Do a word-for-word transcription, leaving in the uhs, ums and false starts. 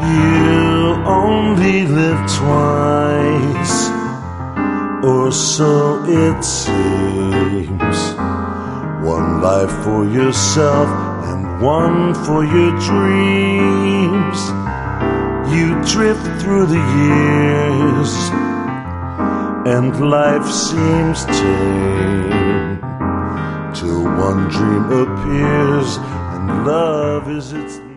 You only live twice, or so it seems. One life for yourself and one for your dreams. You drift through the years, and life seems tame, till one dream appears and love is its name.